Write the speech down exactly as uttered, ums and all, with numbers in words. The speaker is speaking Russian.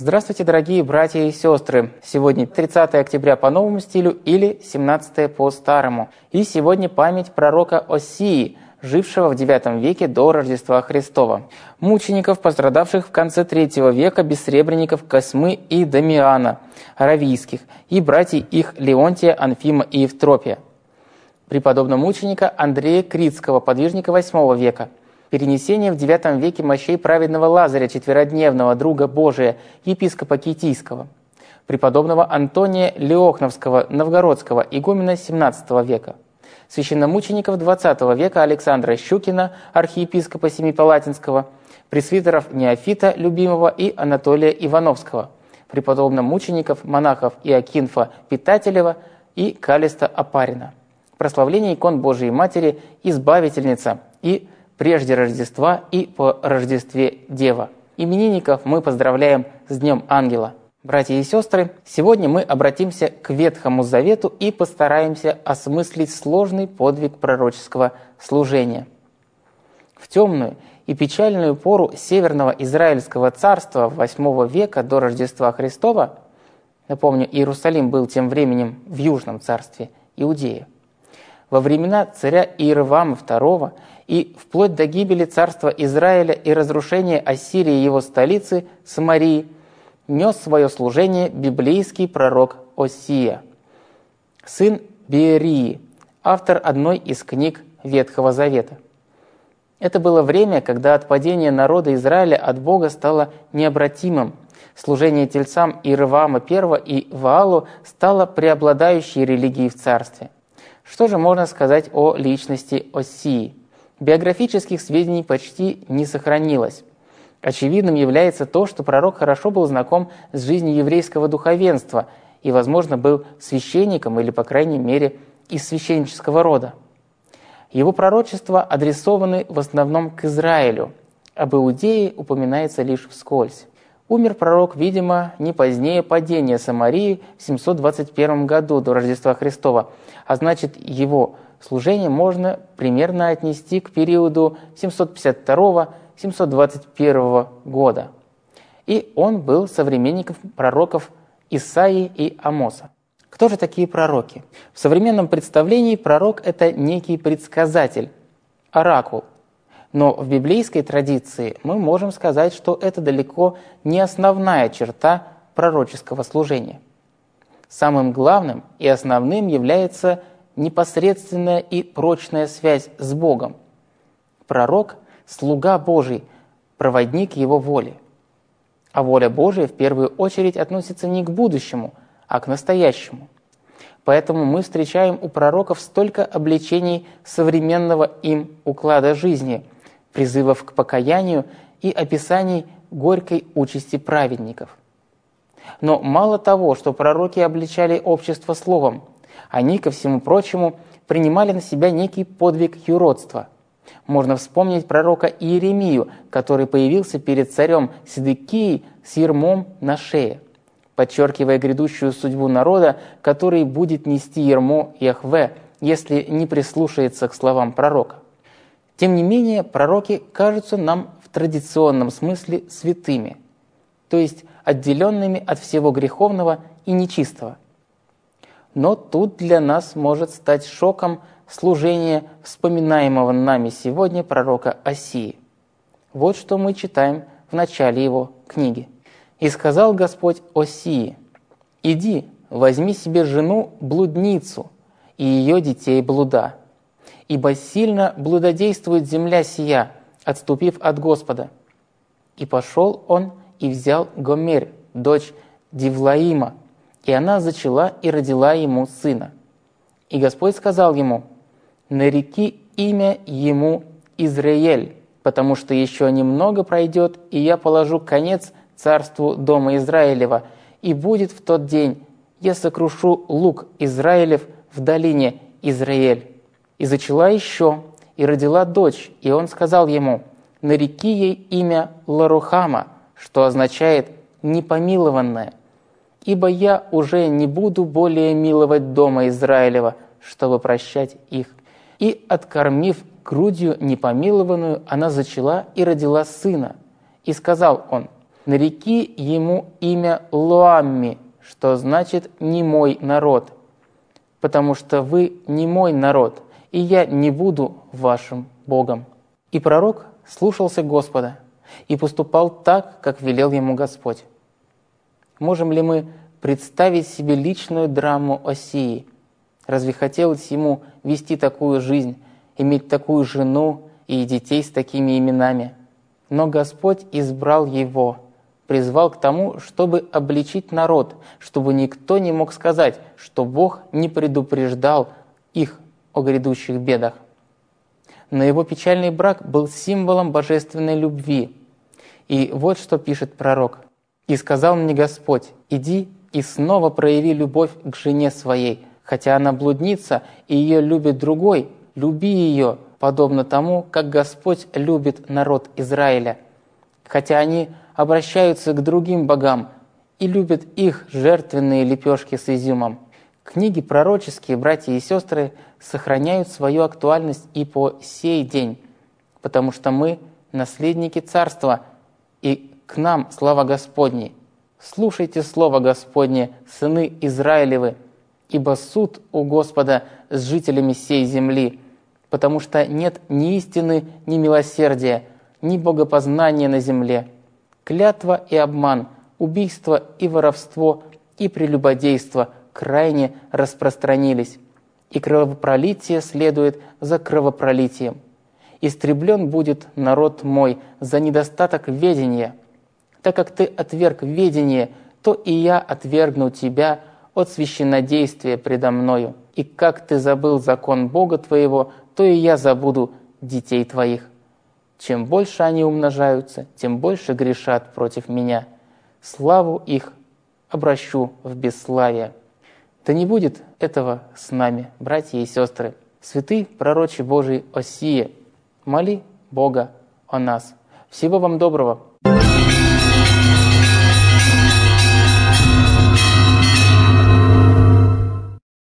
Здравствуйте, дорогие братья и сестры! Сегодня тридцатое октября по новому стилю или семнадцатое по старому. И сегодня память пророка Осии, жившего в девятом веке до Рождества Христова. Мучеников, пострадавших в конце третьего века, бессребренников Космы и Дамиана, аравийских, и братьев их Леонтия, Анфима и Евтропия. Преподобного мученика Андрея Критского, подвижника восьмого века. Перенесение в девятом веке мощей праведного Лазаря, четверодневного друга Божия, епископа Китийского. Преподобного Антония Леохновского, новгородского, игумена семнадцатого века. Священномучеников двадцатого века Александра Щукина, архиепископа Семипалатинского. Пресвитеров Неофита Любимого и Анатолия Ивановского. Преподобных мучеников, монахов Иокинфа Питателева и Калиста Опарина. Прославление икон Божией Матери, Избавительница и прежде Рождества и по Рождестве Дева. Именинников мы поздравляем с Днем Ангела. Братья и сестры, сегодня мы обратимся к Ветхому Завету и постараемся осмыслить сложный подвиг пророческого служения. В темную и печальную пору Северного Израильского царства восьмого века до Рождества Христова, напомню, Иерусалим был тем временем в Южном царстве Иудея, во времена царя Иеровоама второго и вплоть до гибели царства Израиля и разрушения Ассирии его столицы Самарии, нес свое служение библейский пророк Осия, сын Беерии, автор одной из книг Ветхого Завета. Это было время, когда отпадение народа Израиля от Бога стало необратимым. Служение тельцам Иеровоама первого и Ваалу стало преобладающей религией в царстве. Что же можно сказать о личности Осии? Биографических сведений почти не сохранилось. Очевидным является то, что пророк хорошо был знаком с жизнью еврейского духовенства и, возможно, был священником или, по крайней мере, из священнического рода. Его пророчества адресованы в основном к Израилю, об Иудее упоминается лишь вскользь. Умер пророк, видимо, не позднее падения Самарии в семьсот двадцать первом году до Рождества Христова, а значит, его служение можно примерно отнести к периоду семьсот пятьдесят второго — семьсот двадцать первого года. И он был современником пророков Исаии и Амоса. Кто же такие пророки? В современном представлении пророк – это некий предсказатель, оракул. Но в библейской традиции мы можем сказать, что это далеко не основная черта пророческого служения. Самым главным и основным является непосредственная и прочная связь с Богом. Пророк – слуга Божий, проводник Его воли. А воля Божия в первую очередь относится не к будущему, а к настоящему. Поэтому мы встречаем у пророков столько обличений современного им уклада жизни, призывов к покаянию и описаний горькой участи праведников. Но мало того, что пророки обличали общество словом, они, ко всему прочему, принимали на себя некий подвиг юродства. Можно вспомнить пророка Иеремию, который появился перед царем Седекией с ярмом на шее, подчеркивая грядущую судьбу народа, который будет нести ярмо Яхве, если не прислушается к словам пророка. Тем не менее, пророки кажутся нам в традиционном смысле святыми, то есть отделенными от всего греховного и нечистого. Но тут для нас может стать шоком служение вспоминаемого нами сегодня пророка Осии. Вот что мы читаем в начале его книги. «И сказал Господь Осии: иди, возьми себе жену блудницу и ее детей блуда, ибо сильно блудодействует земля сия, отступив от Господа. И пошел он и взял Гомер, дочь Дивлаима, и она зачала и родила ему сына. И Господь сказал ему: нареки имя ему Израиль, потому что еще немного пройдет, и я положу конец царству дома Израилева, и будет в тот день, я сокрушу лук Израилев в долине Израиль. И зачала еще, и родила дочь, и он сказал ему: нареки ей имя Ларухама, что означает «непомилованная», ибо я уже не буду более миловать дома Израилева, чтобы прощать их. И, откормив грудью непомилованную, она зачала и родила сына. И сказал он: Нареки ему имя Лоамми, что значит «не мой народ», потому что вы не мой народ, и я не буду вашим Богом». И пророк слушался Господа и поступал так, как велел ему Господь. Можем ли мы представить себе личную драму Осии? Разве хотелось ему вести такую жизнь, иметь такую жену и детей с такими именами? Но Господь избрал его, призвал к тому, чтобы обличить народ, чтобы никто не мог сказать, что Бог не предупреждал их о грядущих бедах. Но его печальный брак был символом божественной любви. И вот что пишет пророк. «И сказал мне Господь: иди и снова прояви любовь к жене своей, хотя она блудница, и ее любит другой, люби ее, подобно тому, как Господь любит народ Израиля. Хотя они обращаются к другим богам и любят их жертвенные лепешки с изюмом». Книги пророческие, братья и сестры, сохраняют свою актуальность и по сей день, потому что мы наследники Царства, и к нам слава Господня. Слушайте слово Господне, сыны Израилевы, ибо суд у Господа с жителями сей земли, потому что нет ни истины, ни милосердия, ни богопознания на земле. Клятва и обман, убийство и воровство, и прелюбодейство крайне распространились, и кровопролитие следует за кровопролитием. Истреблен будет народ мой за недостаток ведения. Так как ты отверг ведение, то и я отвергну тебя от священнодействия предо мною. И как ты забыл закон Бога твоего, то и я забуду детей твоих. Чем больше они умножаются, тем больше грешат против меня. Славу их обращу в бесславие. Да не будет этого с нами, братья и сестры. Святый пророче Божий Осия, моли Бога о нас. Всего вам доброго.